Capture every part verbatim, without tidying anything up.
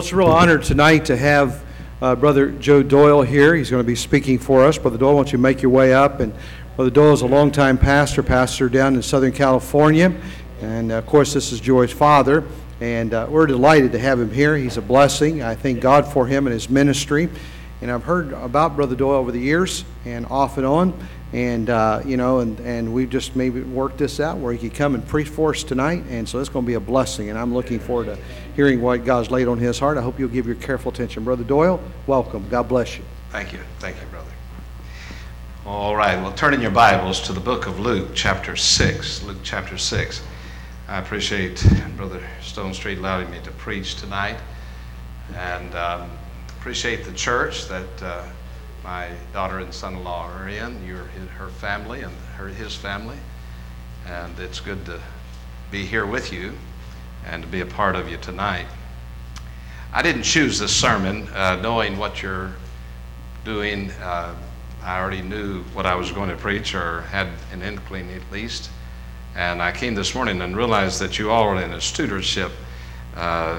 Well, it's a real honor tonight to have uh, Brother Joe Doyle here. He's going to be speaking for us. Brother Doyle, why don't you make your way up? And Brother Doyle is a longtime pastor, pastor down in Southern California. And, uh, of course, this is Joy's father. And uh, we're delighted to have him here. He's a blessing. I thank God for him and his ministry. And I've heard about Brother Doyle over the years and off and on. And, uh, you know, and, and we've just maybe worked this out where he could come and preach for us tonight. And so it's going to be a blessing. And I'm looking forward to hearing what God's laid on his heart. I hope you'll give your careful attention. Brother Doyle, welcome. God bless you. Thank you. Thank you, brother. All right. Well, turn in your Bibles to the book of Luke, chapter six. Luke, chapter six. I appreciate Brother Stone Street allowing me to preach tonight. And um, appreciate the church that uh, my daughter and son-in-law are in. You're his, her family and her, his family. And it's good to be here with you and to be a part of you tonight. I didn't choose this sermon uh, knowing what you're doing. Uh, I already knew what I was going to preach, or had an inkling at least. And I came this morning and realized that you all are in a stewardship uh,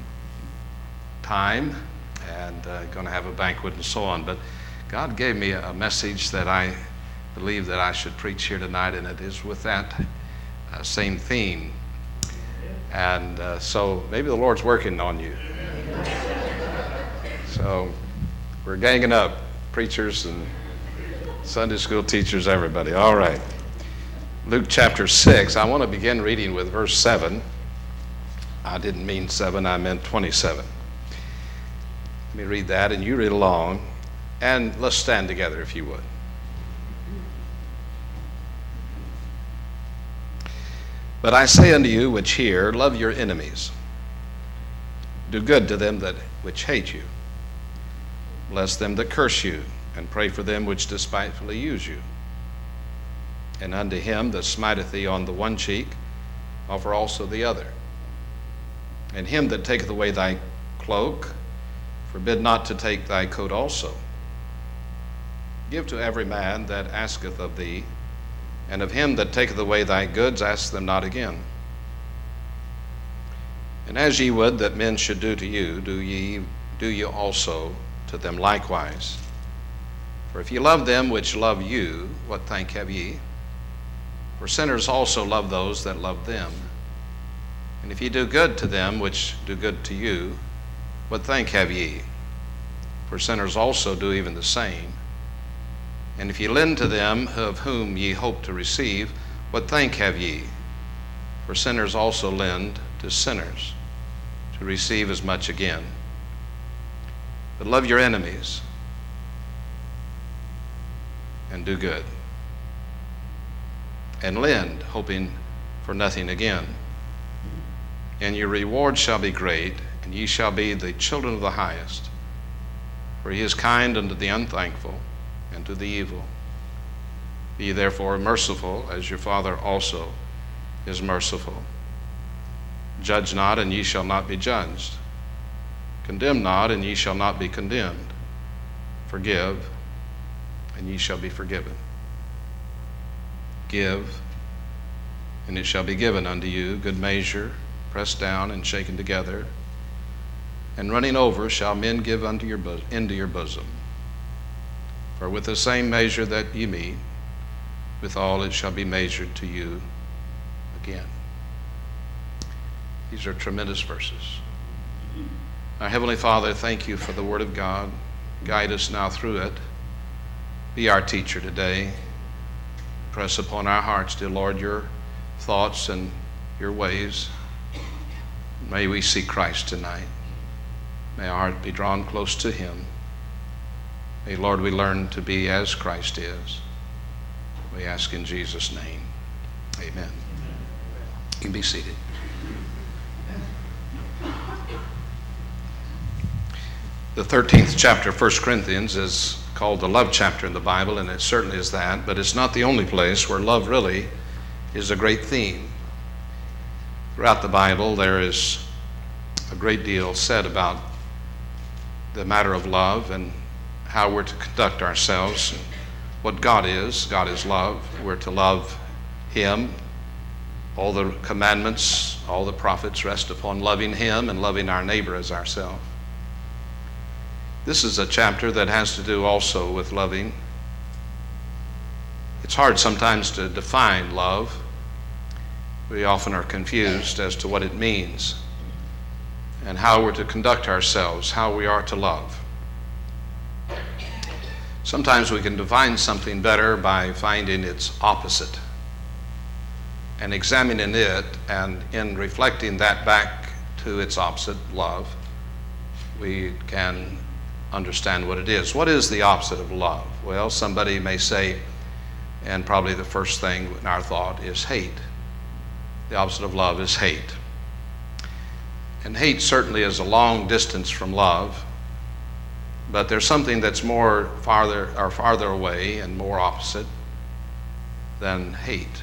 time and uh, going to have a banquet and so on. But God gave me a message that I believe that I should preach here tonight, and it is with that uh, same theme. And uh, so maybe the Lord's working on you. So we're ganging up, preachers and Sunday school teachers, everybody. All right. Luke chapter six. I want to begin reading with verse seven. I didn't mean seven, I meant twenty-seven. Let me read that, and you read along. And let's stand together, if you would. But I say unto you which hear, love your enemies. Do good to them that which hate you. Bless them that curse you, and pray for them which despitefully use you. And unto him that smiteth thee on the one cheek, offer also the other. And him that taketh away thy cloak, forbid not to take thy coat also. Give to every man that asketh of thee, and of him that taketh away thy goods, ask them not again. And as ye would that men should do to you, do ye do ye also to them likewise. For if ye love them which love you, what thank have ye? For sinners also love those that love them. And if ye do good to them which do good to you, what thank have ye? For sinners also do even the same. And if ye lend to them of whom ye hope to receive, what thank have ye? For sinners also lend to sinners, to receive as much again. But love your enemies, and do good, and lend, hoping for nothing again. And your reward shall be great, and ye shall be the children of the highest. For he is kind unto the unthankful, and to the evil. Be therefore merciful, as your Father also is merciful. Judge not, and ye shall not be judged. Condemn not, and ye shall not be condemned. Forgive, and ye shall be forgiven. Give, and it shall be given unto you, good measure, pressed down and shaken together, and running over shall men give unto your bo- into your bosom. For with the same measure that ye meet, withal it shall be measured to you again. These are tremendous verses. Our Heavenly Father, thank you for the Word of God. Guide us now through it. Be our teacher today. Press upon our hearts, dear Lord, your thoughts and your ways. May we see Christ tonight. May our heart be drawn close to him. May, Lord, we learn to be as Christ is. We ask in Jesus' name. Amen. You can be seated. The thirteenth chapter of First Corinthians is called the love chapter in the Bible, and it certainly is that, but it's not the only place where love really is a great theme. Throughout the Bible, there is a great deal said about the matter of love and how we're to conduct ourselves, and what God is. God is love. We're to love him. All the commandments, all the prophets rest upon loving him and loving our neighbor as ourselves. This is a chapter that has to do also with loving. It's hard sometimes to define love. We often are confused as to what it means and how we're to conduct ourselves, how we are to love. Sometimes we can define something better by finding its opposite and examining it, and in reflecting that back to its opposite, love, we can understand what it is. What is the opposite of love? Well, somebody may say, and probably the first thing in our thought is hate. The opposite of love is hate. And hate certainly is a long distance from love, but there's something that's more farther or farther away and more opposite than hate.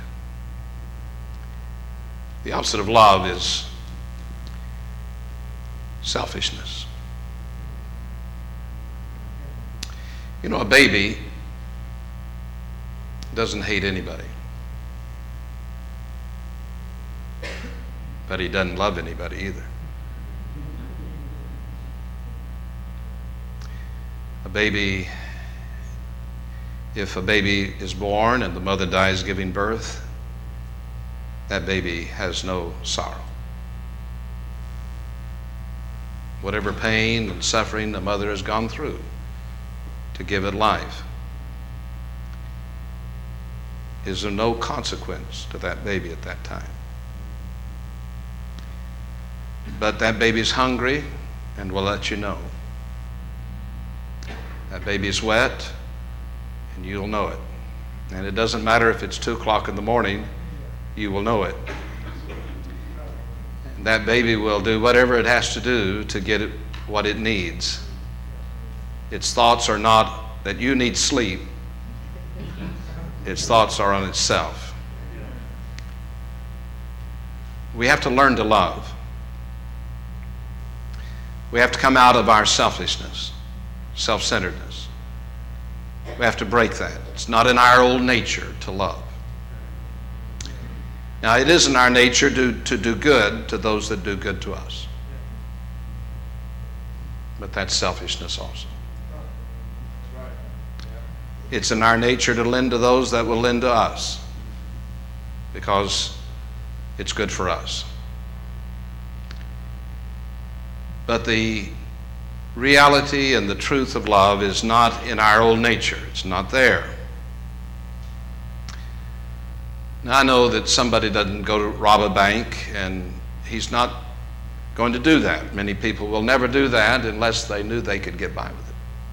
The opposite of love is selfishness. You know, a baby doesn't hate anybody, but he doesn't love anybody either. A baby, if a baby is born and the mother dies giving birth, that baby has no sorrow. Whatever pain and suffering the mother has gone through to give it life is of no consequence to that baby at that time. But that baby's hungry and will let you know. That baby's wet and you'll know it. And it doesn't matter if it's two o'clock in the morning, you will know it. And that baby will do whatever it has to do to get it what it needs. Its thoughts are not that you need sleep. Its thoughts are on itself. We have to learn to love. We have to come out of our selfishness, self-centeredness. We have to break that. It's not in our old nature to love. Now, it is in our nature to, to do good to those that do good to us. But that's selfishness also. It's in our nature to lend to those that will lend to us because it's good for us. But the reality and the truth of love is not in our old nature. It's not there. Now, I know that somebody doesn't go to rob a bank, and he's not going to do that. Many people will never do that unless they knew they could get by with it.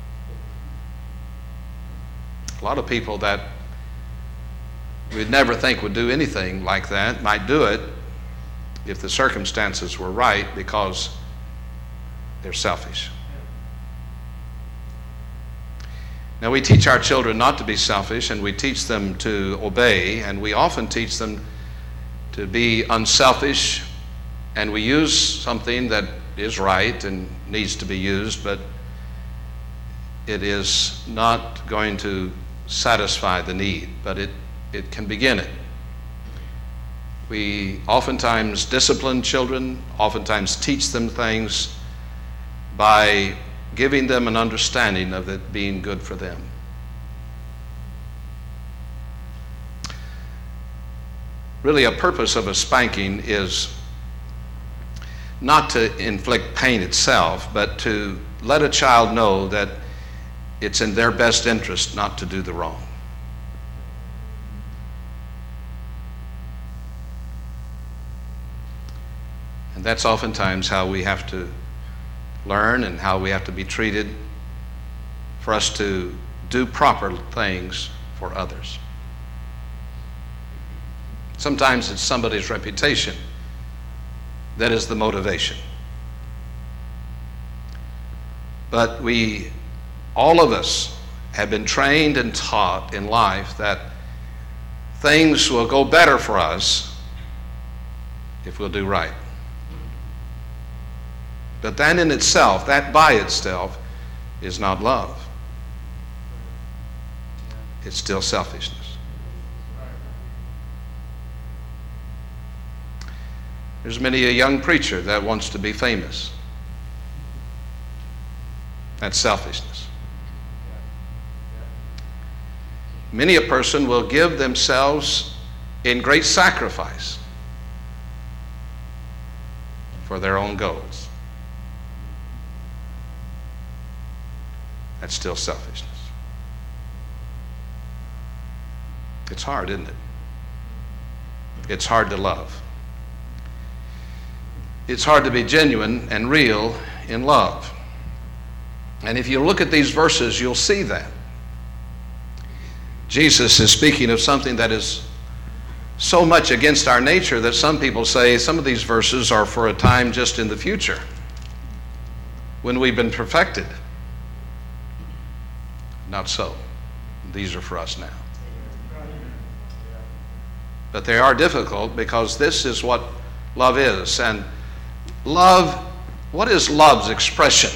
A lot of people that we'd never think would do anything like that might do it if the circumstances were right because they're selfish. Now, we teach our children not to be selfish, and we teach them to obey, and we often teach them to be unselfish, and we use something that is right and needs to be used, but it is not going to satisfy the need, but it, it can begin it. We oftentimes discipline children, oftentimes teach them things by giving them an understanding of it being good for them. Really, a purpose of a spanking is not to inflict pain itself, but to let a child know that it's in their best interest not to do the wrong. And that's oftentimes how we have to learn and how we have to be treated for us to do proper things for others. Sometimes it's somebody's reputation that is the motivation. But we, all of us, have been trained and taught in life that things will go better for us if we'll do right. But that in itself, that by itself, is not love. It's still selfishness. There's many a young preacher that wants to be famous. That's selfishness. Many a person will give themselves in great sacrifice for their own goals. That's still selfishness. It's hard, isn't it? It's hard to love. It's hard to be genuine and real in love. And if you look at these verses, you'll see that. Jesus is speaking of something that is so much against our nature that some people say some of these verses are for a time just in the future when we've been perfected. Not so. These are for us now. But they are difficult because this is what love is. And love, what is love's expression?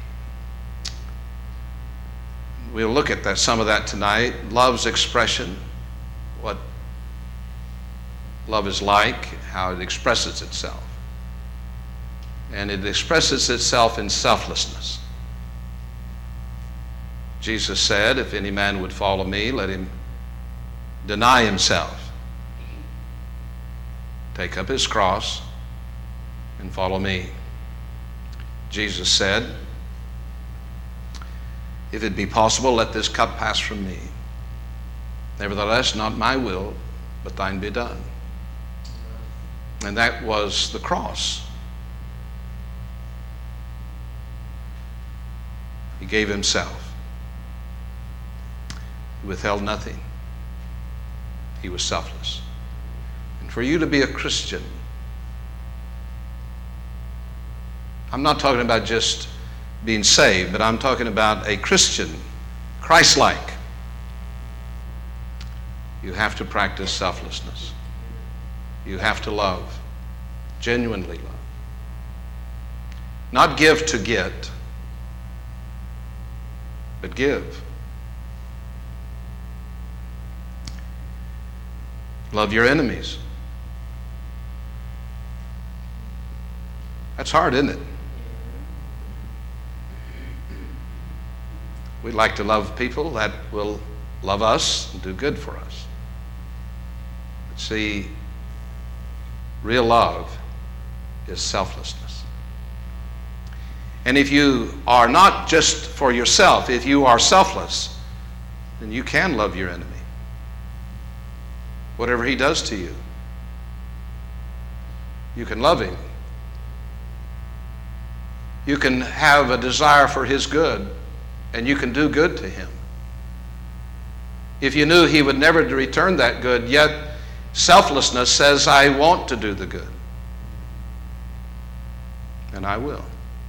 We'll look at that, some of that tonight. Love's expression, what love is like, how it expresses itself. And it expresses itself in selflessness. Jesus said, if any man would follow me, let him deny himself, take up his cross, and follow me. Jesus said, if it be possible, let this cup pass from me. Nevertheless, not my will, but thine be done. And that was the cross. He gave himself. He withheld nothing. He was selfless. And for you to be a Christian, I'm not talking about just being saved, but I'm talking about a Christian, Christ-like. You have to practice selflessness. You have to love, genuinely love. Not give to get, but give. Love your enemies. That's hard, isn't it? We like to love people that will love us and do good for us. But see, real love is selflessness. And if you are not just for yourself, if you are selfless, then you can love your enemy. Whatever he does to you, you can love him. You can have a desire for his good, and you can do good to him. If you knew he would never return that good, yet selflessness says, I want to do the good. And I will.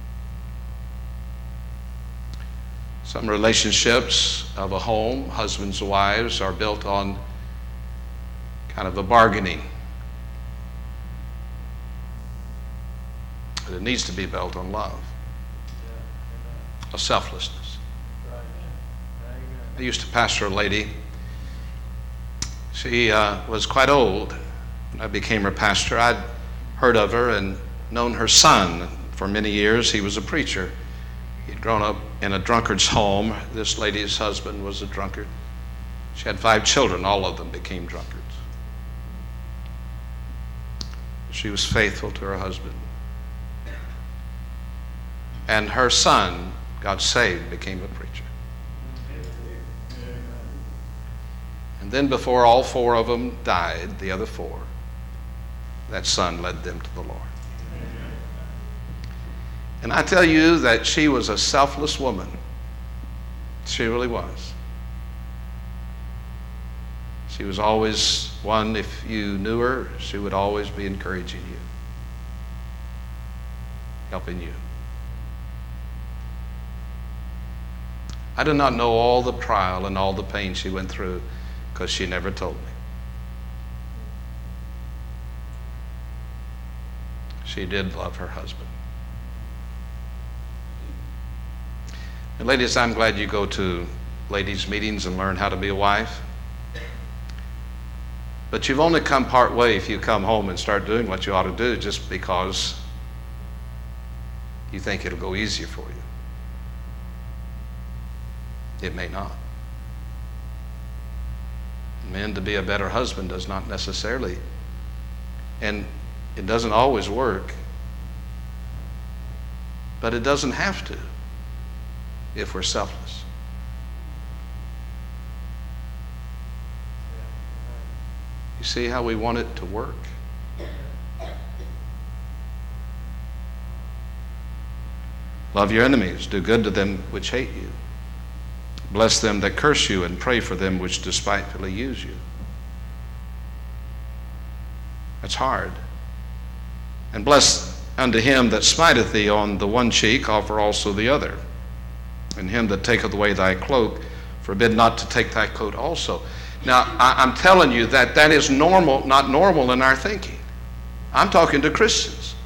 Some relationships of a home, husbands and wives, are built on kind of a bargaining. But it needs to be built on love, of selflessness. I used to pastor a lady. She uh, was quite old when I became her pastor. I'd heard of her and known her son for many years. He was a preacher. He'd grown up in a drunkard's home. This lady's husband was a drunkard. She had five children. All of them became drunkards. She was faithful to her husband. And her son got saved, became a preacher. And then before all four of them died, the other four, that son led them to the Lord. And I tell you that she was a selfless woman. She really was. She was always one, if you knew her, she would always be encouraging you, helping you. I do not know all the trial and all the pain she went through because she never told me. She did love her husband. And ladies, I'm glad you go to ladies' meetings and learn how to be a wife. But you've only come part way if you come home and start doing what you ought to do just because you think it'll go easier for you. It may not. Men, to be a better husband does not necessarily, and it doesn't always work, but it doesn't have to if we're selfless. You see how we want it to work? Love your enemies, do good to them which hate you. Bless them that curse you, and pray for them which despitefully use you. That's hard. And bless unto him that smiteth thee on the one cheek, offer also the other. And him that taketh away thy cloak, forbid not to take thy coat also. Now, I, I'm telling you that that is normal, not normal in our thinking. I'm talking to Christians.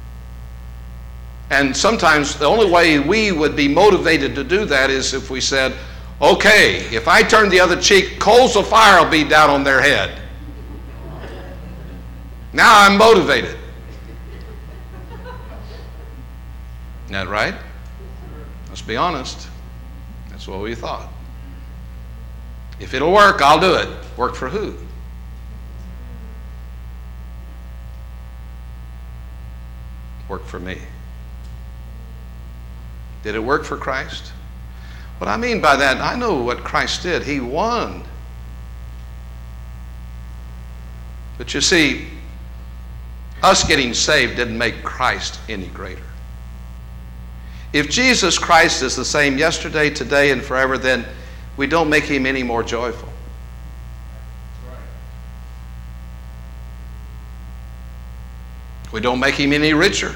And sometimes the only way we would be motivated to do that is if we said, okay, if I turn the other cheek, coals of fire will be down on their head. Now I'm motivated. Isn't that right? Let's be honest. That's what we thought. If it'll work, I'll do it. Work for who? Work for me. Did it work for Christ? What I mean by that, I know what Christ did. He won. But you see, us getting saved didn't make Christ any greater. If Jesus Christ is the same yesterday, today, and forever, then we don't make him any more joyful. We don't make him any richer.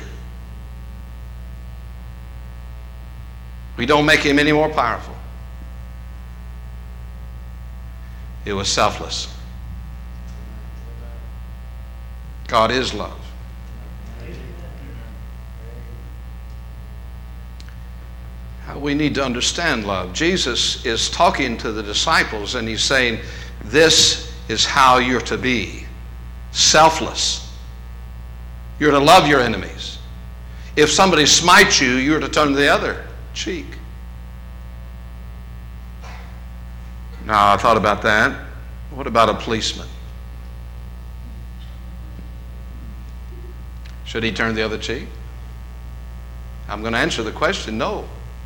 We don't make him any more powerful. It was selfless. God is love. We need to understand love. Jesus is talking to the disciples and he's saying, this is how you're to be. Selfless. You're to love your enemies. If somebody smites you, you're to turn the other cheek. Now, I thought about that. What about a policeman? Should he turn the other cheek? I'm going to answer the question, no.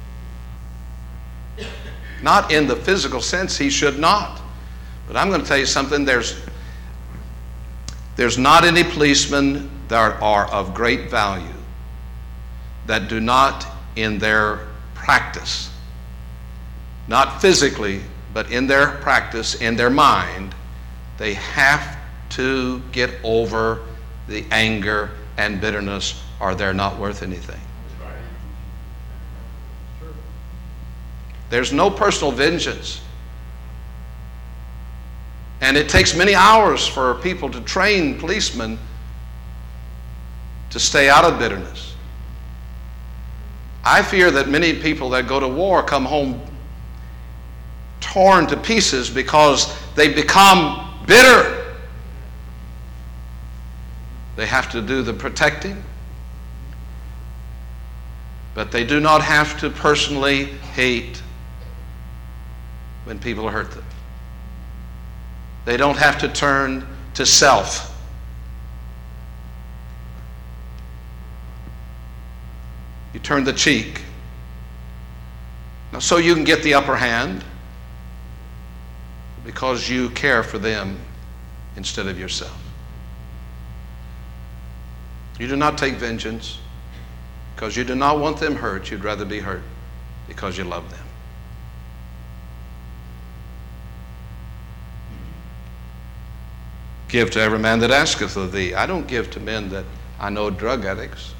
Not in the physical sense, he should not. But I'm going to tell you something. There's, there's not any policemen that are of great value that do not, in their practice, not physically, but in their practice, in their mind, they have to get over the anger and bitterness, or they're not worth anything. There's no personal vengeance. And it takes many hours for people to train policemen to stay out of bitterness. I fear that many people that go to war come home torn to pieces because they become bitter. They have to do the protecting, but they do not have to personally hate when people hurt them. They don't have to turn to self. You turn the cheek. Now, so you can get the upper hand because you care for them instead of yourself. You do not take vengeance because you do not want them hurt. You'd rather be hurt because you love them. Give to every man that asketh of thee. I don't give to men that I know drug addicts.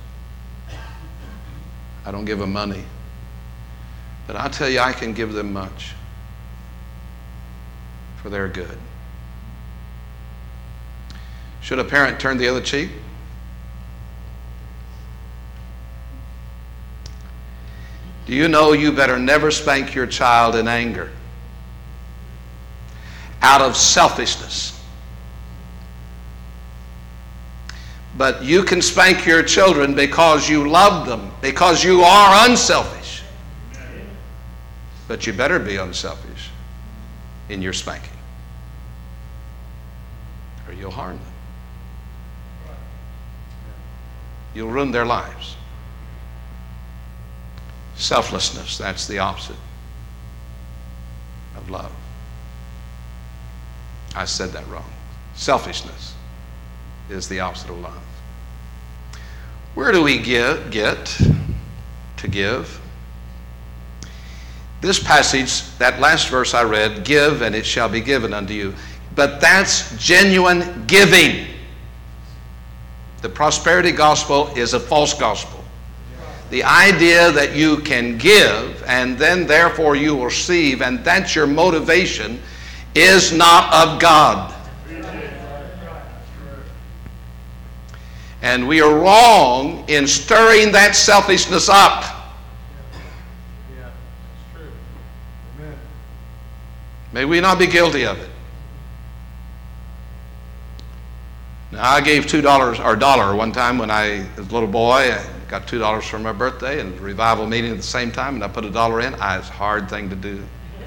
I don't give them money. But I tell you, I can give them much for their good. Should a parent turn the other cheek? Do you know you better never spank your child in anger out of selfishness? But you can spank your children because you love them, because you are unselfish. But you better be unselfish in your spanking, or you'll harm them. You'll ruin their lives. Selflessness, that's the opposite of love. I said that wrong. Selfishness is the opposite of love. Where do we get, get to give? This passage, that last verse I read, give and it shall be given unto you. But that's genuine giving. The prosperity gospel is a false gospel. The idea that you can give and then therefore you will receive and that's your motivation is not of God. And we are wrong in stirring that selfishness up. Yeah, that's true. Amen. May we not be guilty of it. Now, I gave two dollars or a dollar one time when I was a little boy. I got two dollars for my birthday and a revival meeting at the same time, and I put a dollar in. I, it's a hard thing to do.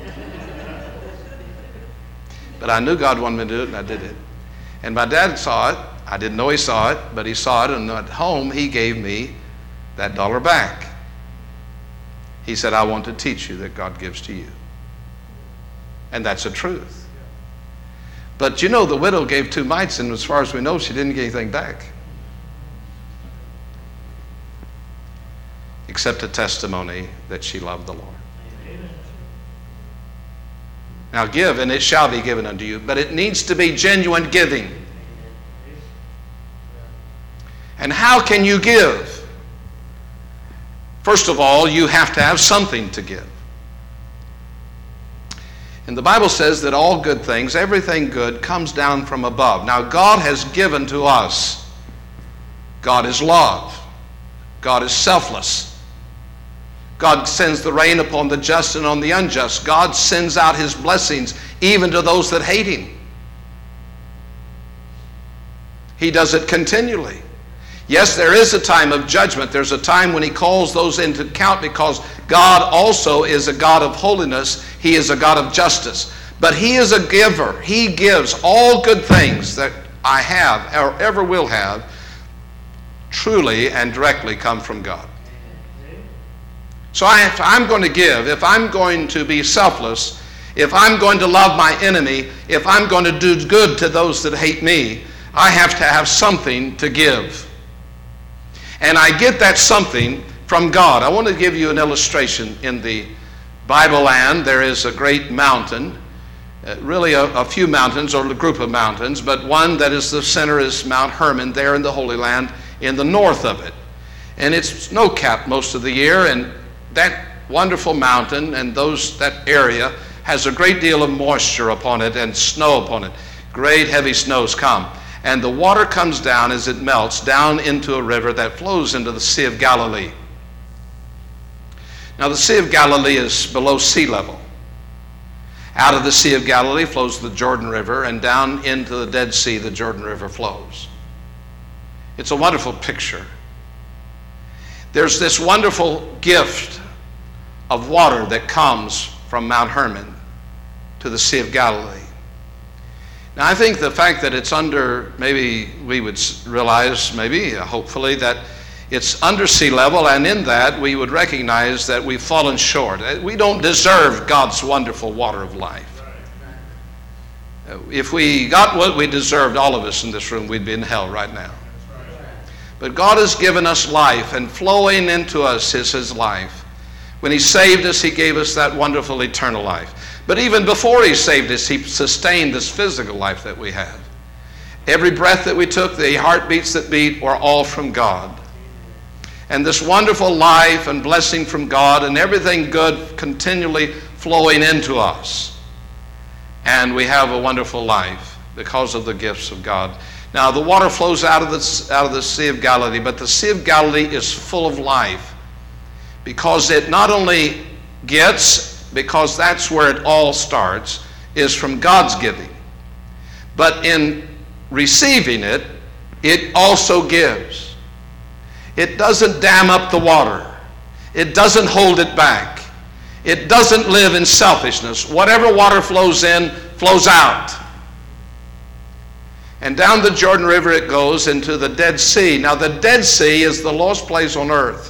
But I knew God wanted me to do it, and I did it. And my dad saw it. I didn't know he saw it, but he saw it, and at home he gave me that dollar back. He said, I want to teach you that God gives to you. And that's the truth. But you know, the widow gave two mites, and as far as we know, she didn't get anything back. Except a testimony that she loved the Lord. Now give, and it shall be given unto you, but it needs to be genuine giving. And how can you give? First of all, you have to have something to give. And the Bible says that all good things, everything good, comes down from above. Now, God has given to us. God is love. God is selfless. God sends the rain upon the just and on the unjust. God sends out his blessings even to those that hate him. He does it continually. Yes, there is a time of judgment. There's a time when he calls those into account because God also is a God of holiness. He is a God of justice. But he is a giver. He gives all good things that I have or ever will have truly and directly come from God. So I, if I'm going to give, if I'm going to be selfless, if I'm going to love my enemy, if I'm going to do good to those that hate me, I have to have something to give. And I get that something from God. I want to give you an illustration. In the Bible land, there is a great mountain, uh, really a, a few mountains or a group of mountains, but one that is the center is Mount Hermon there in the Holy Land in the north of it. And it's snow-capped most of the year, and that wonderful mountain and those that area has a great deal of moisture upon it and snow upon it. Great heavy snows come. And the water comes down as it melts down into a river that flows into the Sea of Galilee. Now the Sea of Galilee is below sea level. Out of the Sea of Galilee flows the Jordan River, and down into the Dead Sea the Jordan River flows. It's a wonderful picture. There's this wonderful gift of water that comes from Mount Hermon to the Sea of Galilee. Now, I think the fact that it's under, maybe we would realize, maybe, hopefully, that it's under sea level, and in that we would recognize that we've fallen short. We don't deserve God's wonderful water of life. If we got what we deserved, all of us in this room, we'd be in hell right now. But God has given us life, and flowing into us is his life. When he saved us, he gave us that wonderful eternal life. But even before he saved us, he sustained this physical life that we have. Every breath that we took, the heartbeats that beat, were all from God. And this wonderful life and blessing from God and everything good continually flowing into us. And we have a wonderful life because of the gifts of God. Now, the water flows out of the, out of the Sea of Galilee, but the Sea of Galilee is full of life because it not only gets, because that's where it all starts, is from God's giving. But in receiving it, it also gives. It doesn't dam up the water. It doesn't hold it back. It doesn't live in selfishness. Whatever water flows in, flows out. And down the Jordan River it goes into the Dead Sea. Now the Dead Sea is the lowest place on earth.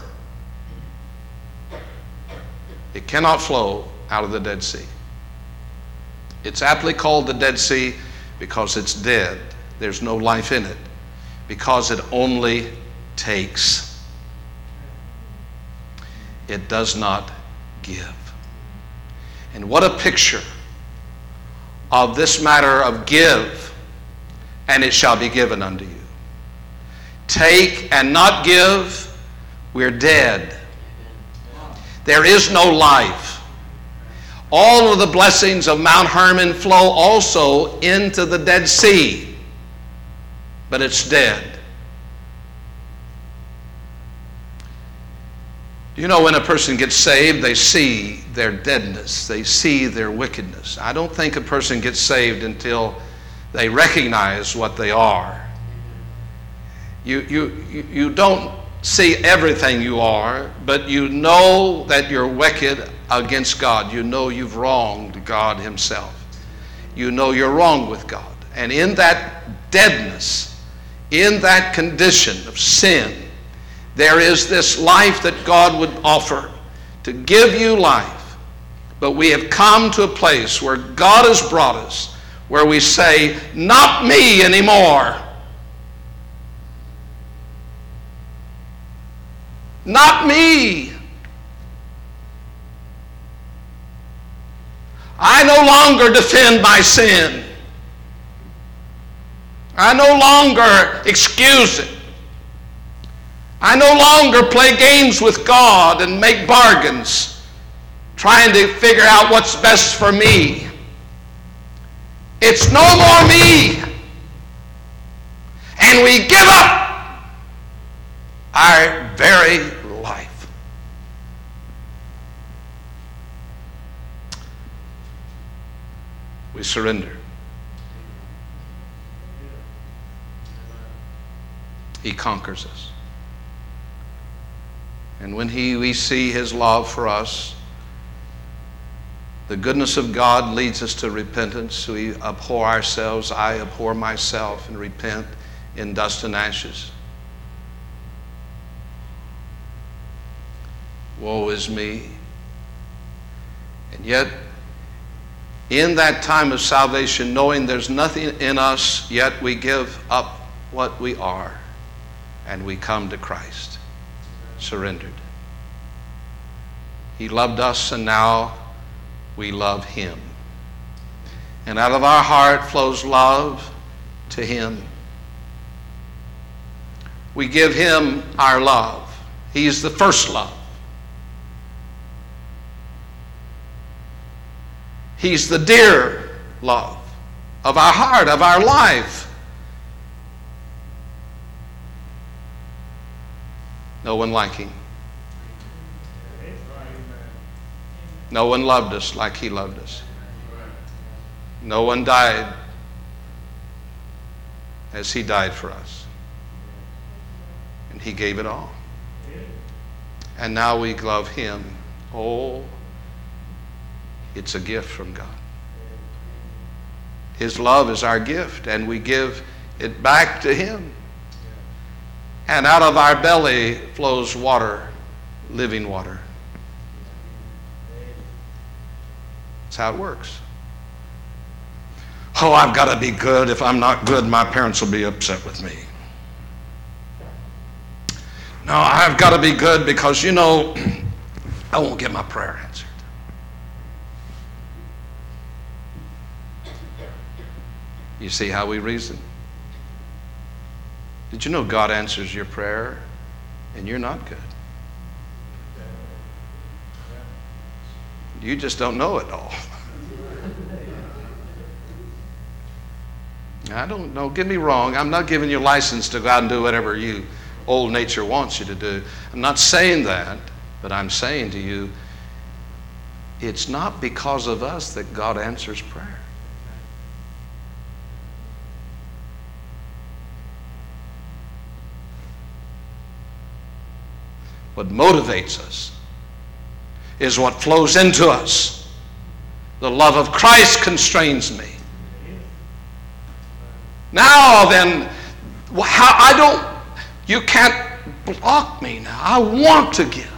It cannot flow out of the Dead Sea. It's aptly called the Dead Sea because it's dead. There's no life in it. Because it only takes. It does not give. And what a picture of this matter of give, and it shall be given unto you. Take and not give, we're dead. There is no life. All of the blessings of Mount Hermon flow also into the Dead Sea, but it's dead. You know, when a person gets saved, they see their deadness. They see their wickedness. I don't think a person gets saved until they recognize what they are. You, you, you don't see everything you are, but you know that you're wicked against God. You know you've wronged God himself. You know you're wrong with God. And in that deadness, in that condition of sin, there is this life that God would offer to give you life. But we have come to a place where God has brought us, where we say, not me anymore. Not me. I no longer defend my sin. I no longer excuse it. I no longer play games with God and make bargains, trying to figure out what's best for me. It's no more me. And we give up our very life. We surrender. He conquers us. And when he, we see his love for us, the goodness of God leads us to repentance. We abhor ourselves. I abhor myself and repent in dust and ashes. Woe is me. And yet, in that time of salvation, knowing there's nothing in us, yet we give up what we are and we come to Christ. Surrendered. He loved us, and now we love him. And out of our heart flows love to him. We give him our love. He's the first love. He's the dear love of our heart, of our life. No one like him. No one loved us like he loved us. No one died as he died for us. And he gave it all. And now we love him. Oh, it's a gift from God. His love is our gift, and we give it back to him. And out of our belly flows water, living water. That's how it works. Oh, I've got to be good. If I'm not good, my parents will be upset with me. No, I've got to be good because, you know, I won't get my prayer answered. You see how we reason? Did you know God answers your prayer and you're not good? You just don't know it all. I don't know. Get me wrong. I'm not giving you license to go out and do whatever you old nature wants you to do. I'm not saying that, but I'm saying to you, it's not because of us that God answers prayer. What motivates us is what flows into us. The love of Christ constrains me. Now then, how I don't, you can't block me now. I want to give.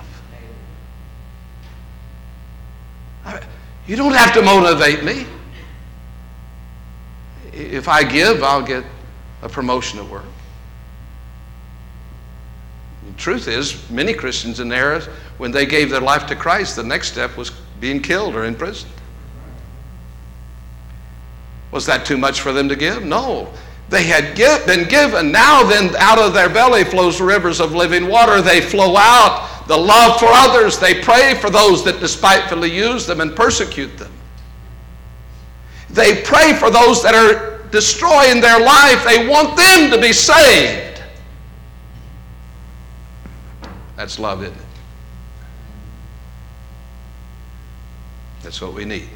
I, you don't have to motivate me. If I give, I'll get a promotion at work. The truth is, many Christians in there, when they gave their life to Christ, the next step was being killed or imprisoned. Was that too much for them to give? No. They had give, been given. Now then, out of their belly flows rivers of living water. They flow out the love for others. They pray for those that despitefully use them and persecute them. They pray for those that are destroying their life. They want them to be saved. That's love, isn't it? That's what we need.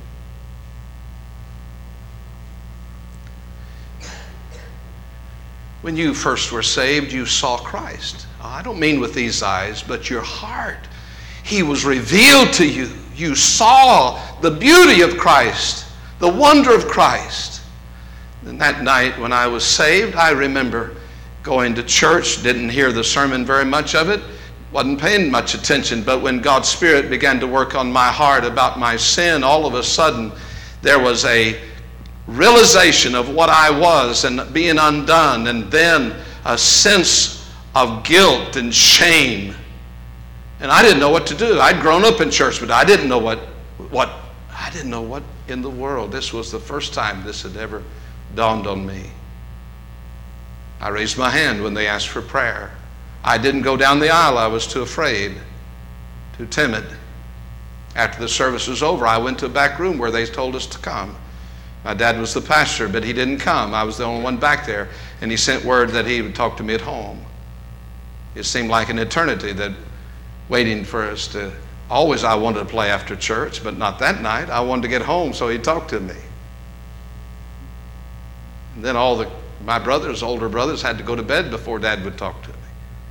When you first were saved, you saw Christ. I don't mean with these eyes, but your heart. He was revealed to you. You saw the beauty of Christ, the wonder of Christ. And that night when I was saved, I remember going to church, didn't hear the sermon very much of it, wasn't paying much attention, but when God's Spirit began to work on my heart about my sin, all of a sudden there was a realization of what I was and being undone, and then a sense of guilt and shame. And I didn't know what to do. I'd grown up in church, but I didn't know what, what, I didn't know what in the world. This was the first time this had ever dawned on me. I raised my hand when they asked for prayer. I didn't go down the aisle. I was too afraid, too timid. After the service was over, I went to a back room where they told us to come. My dad was the pastor, but he didn't come. I was the only one back there, and he sent word that he would talk to me at home. It seemed like an eternity that waiting for us to, always I wanted to play after church, but not that night. I wanted to get home, so he talked to me. And then all the my brothers, older brothers, had to go to bed before Dad would talk to me.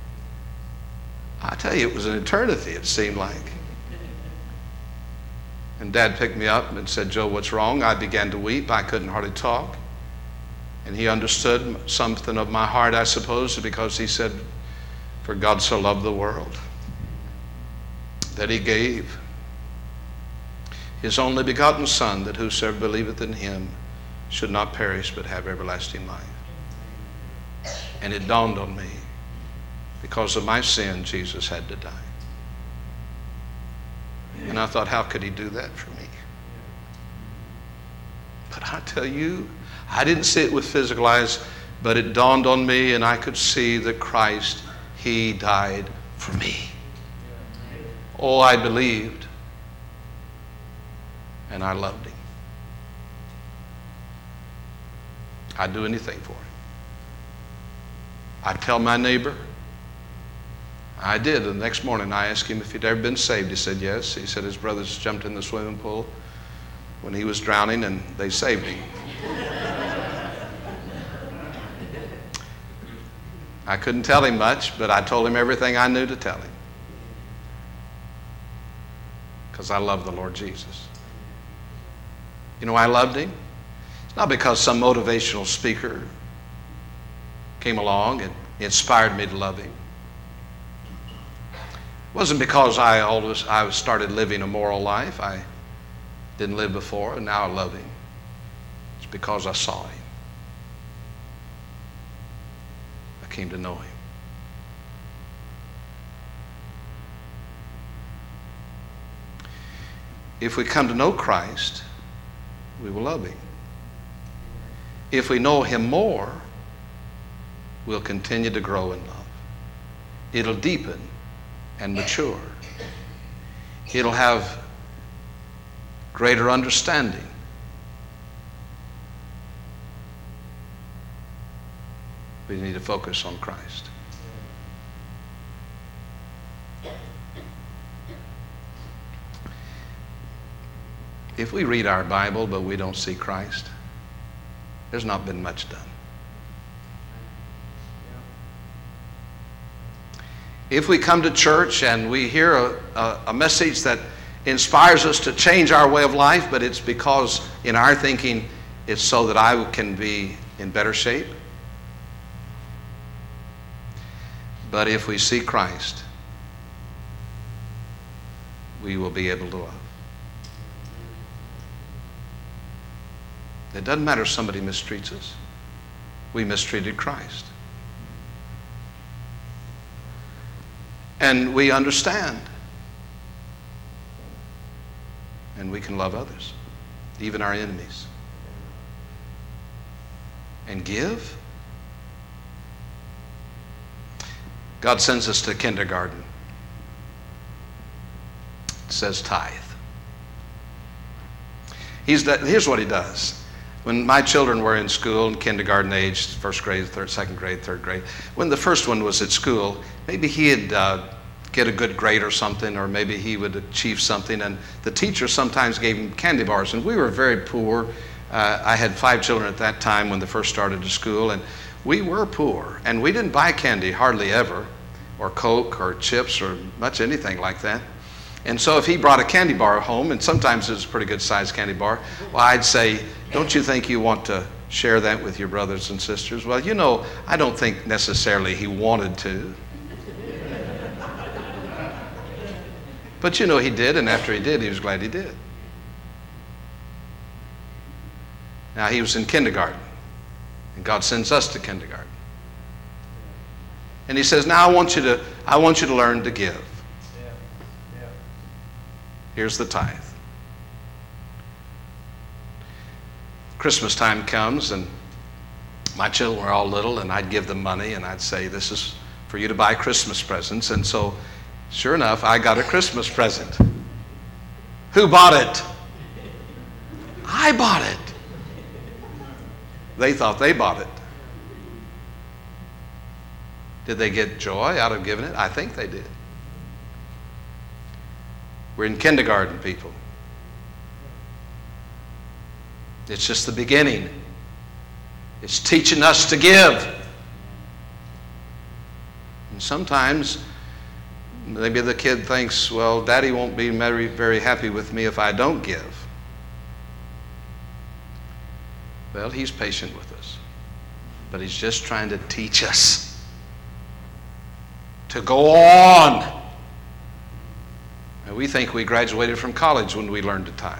I tell you, it was an eternity, it seemed like. And Dad picked me up and said, "Joe, what's wrong?" I began to weep. I couldn't hardly talk. And he understood something of my heart, I suppose, because he said, "For God so loved the world that he gave his only begotten Son, that whosoever believeth in him should not perish but have everlasting life." And it dawned on me, because of my sin, Jesus had to die. And I thought, how could he do that for me? But I tell you, I didn't see it with physical eyes, but it dawned on me, and I could see that Christ, he died for me. Oh, I believed, and I loved him. I'd do anything for him. I'd tell my neighbor. I did. The next morning I asked him if he'd ever been saved. He said yes. He said his brothers jumped in the swimming pool when he was drowning and they saved him. I couldn't tell him much, but I told him everything I knew to tell him, because I love the Lord Jesus. You know why I loved him? It's not because some motivational speaker came along and inspired me to love him. It wasn't because I always I started living a moral life. I didn't live before, and now I love him. It's because I saw him. I came to know him. If we come to know Christ, we will love him. If we know him more, we'll continue to grow in love. It'll deepen and mature. It'll have greater understanding. We need to focus on Christ. If we read our Bible but we don't see Christ, there's not been much done. If we come to church and we hear a, a, a message that inspires us to change our way of life, but it's because in our thinking it's so that I can be in better shape. But if we see Christ, we will be able to love. It doesn't matter if somebody mistreats us. We mistreated Christ. And we understand. And we can love others, even our enemies. And give. God sends us to kindergarten. It says tithe. He's, here's what he does. When my children were in school, in kindergarten age, first grade, third, second grade, third grade, when the first one was at school, maybe he'd uh, get a good grade or something, or maybe he would achieve something, and the teacher sometimes gave him candy bars, and we were very poor. Uh, I had five children at that time when they first started to school, and we were poor, and we didn't buy candy hardly ever, or Coke, or chips, or much anything like that. And so if he brought a candy bar home, and sometimes it was a pretty good sized candy bar, well, I'd say, don't you think you want to share that with your brothers and sisters? Well, you know, I don't think necessarily he wanted to. But you know, he did, and after he did, he was glad he did. Now, he was in kindergarten, and God sends us to kindergarten. And he says, now I want you to, I want you to learn to give. Here's the tithe. Christmas time comes, and my children were all little, and I'd give them money, and I'd say, this is for you to buy Christmas presents. And so, sure enough, I got a Christmas present. Who bought it? I bought it. They thought they bought it. Did they get joy out of giving it? I think they did. We're in kindergarten, people. It's just the beginning. It's teaching us to give. And sometimes maybe the kid thinks, well, Daddy won't be very, very happy with me if I don't give. Well, he's patient with us. But he's just trying to teach us to go on. And we think we graduated from college when we learned to tithe.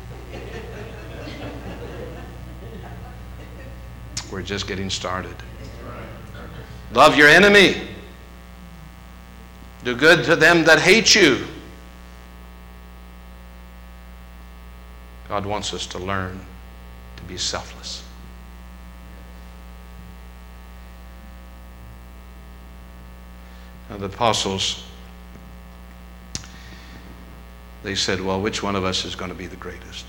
We're just getting started. Love your enemy. Do good to them that hate you. God wants us to learn to be selfless. Now, the apostles, they said, well, which one of us is going to be the greatest?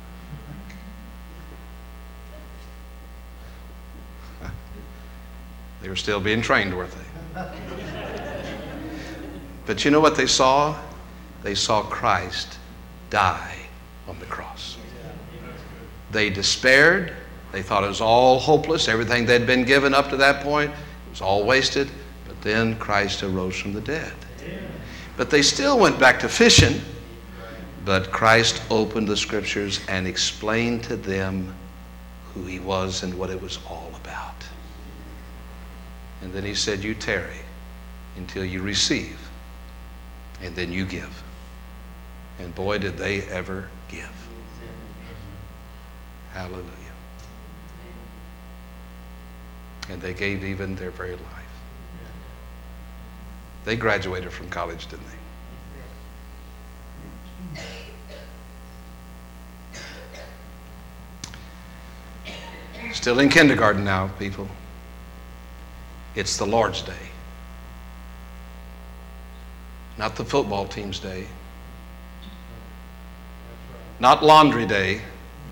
They were still being trained, weren't they? But you know what they saw? They saw Christ die on the cross. They despaired. They thought it was all hopeless. Everything they'd been given up to that point, it was all wasted. But then Christ arose from the dead. But they still went back to fishing. But Christ opened the scriptures and explained to them who he was and what it was all about. And then he said, you tarry until you receive, and then you give. And boy, did they ever give. Hallelujah. And they gave even their very life. They graduated from college, didn't they? Still in kindergarten now, people. It's the Lord's Day. Not the football team's day. Not laundry day.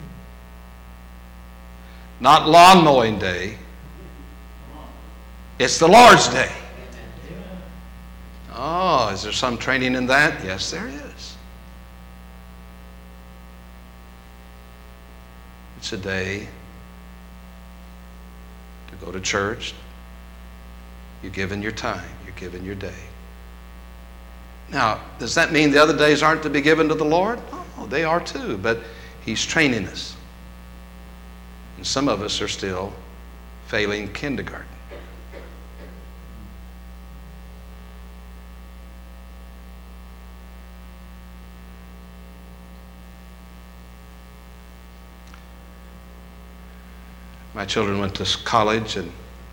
Not lawn mowing day. It's the Lord's Day. Oh, is there some training in that? Yes, there is. It's a day to go to church. You're giving your time. You're giving your day. Now, does that mean the other days aren't to be given to the Lord? Oh, they are too, but He's training us. And some of us are still failing kindergarten. My children went to college, and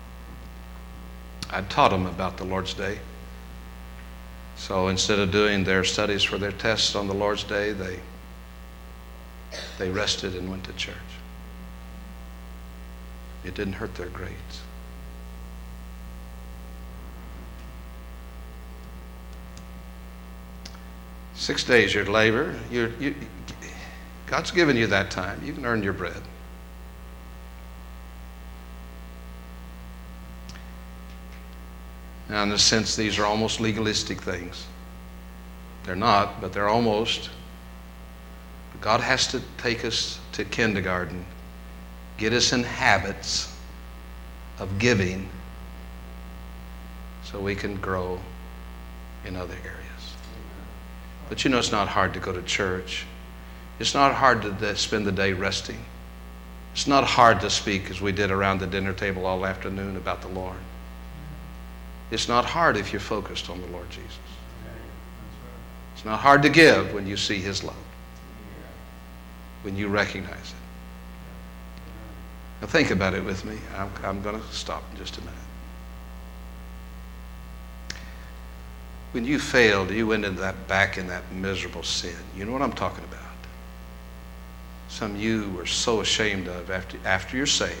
I taught them about the Lord's Day. So instead of doing their studies for their tests on the Lord's Day, they they rested and went to church. It didn't hurt their grades. Six days you're to labor. You're, you, God's given you that time. You can earn your bread. Now, in a sense, these are almost legalistic things. They're not, but they're almost. But God has to take us to kindergarten, get us in habits of giving so we can grow in other areas. But you know, it's not hard to go to church. It's not hard to spend the day resting. It's not hard to speak as we did around the dinner table all afternoon about the Lord. It's not hard if you're focused on the Lord Jesus. It's not hard to give when you see His love, when you recognize it. Now think about it with me. I'm, I'm going to stop in just a minute. When you failed, you went into that back in that miserable sin. You know what I'm talking about. Some you were so ashamed of after, after you're saved.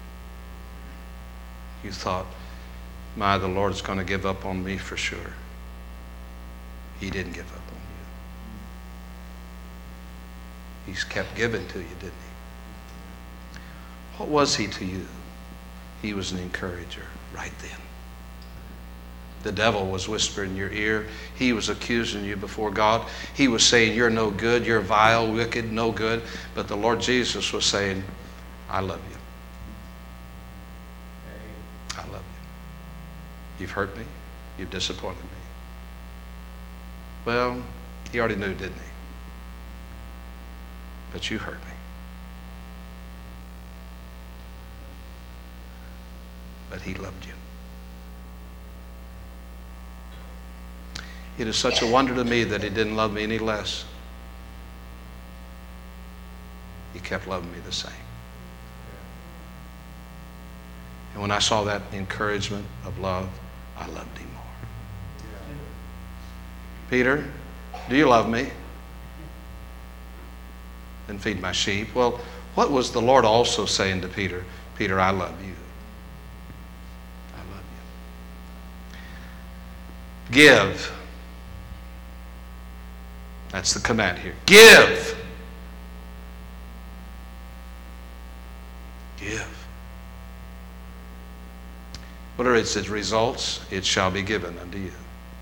You thought, my, the Lord's going to give up on me for sure. He didn't give up on you. He's kept giving to you, didn't He? What was He to you? He was an encourager right then. The devil was whispering in your ear. He was accusing you before God. He was saying, you're no good, you're vile, wicked, no good. But the Lord Jesus was saying, I love you. I love you. You've hurt me. You've disappointed me. Well, He already knew, didn't He? But you hurt me. But He loved you. It is such a wonder to me that He didn't love me any less. He kept loving me the same. And when I saw that encouragement of love, I loved Him more. Peter, do you love me? Then feed my sheep. Well, what was the Lord also saying to Peter? Peter, I love you. I love you. Give. That's the command here. Give. Give. Whatever its results, it shall be given unto you.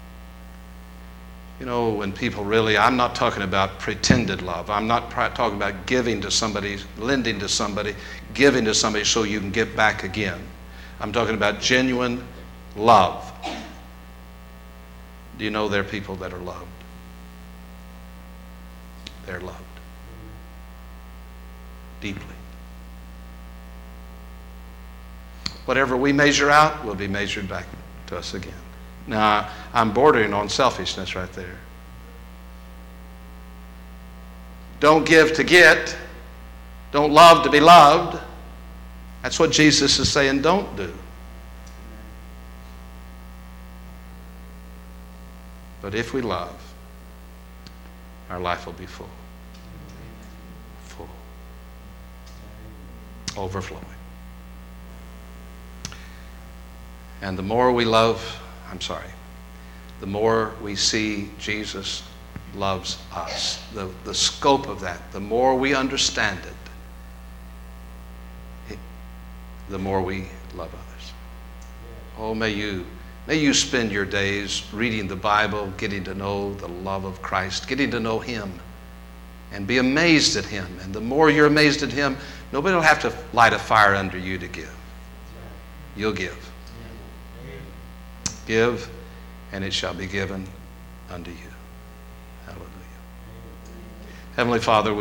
You know, when people really, I'm not talking about pretended love. I'm not talking about giving to somebody, lending to somebody, giving to somebody so you can give back again. I'm talking about genuine love. Do you know there are people that are loved? They're loved. Deeply. Whatever we measure out will be measured back to us again. Now, I'm bordering on selfishness right there. Don't give to get. Don't love to be loved. That's what Jesus is saying don't do. But if we love, our life will be full. Full. Overflowing. And the more we love, I'm sorry, the more we see Jesus loves us, the, the scope of that, the more we understand it, the more we love others. Oh, may you, may you spend your days reading the Bible, getting to know the love of Christ, getting to know Him, and be amazed at Him. And the more you're amazed at Him, nobody will have to light a fire under you to give. You'll give. Give, and it shall be given unto you. Hallelujah. Heavenly Father,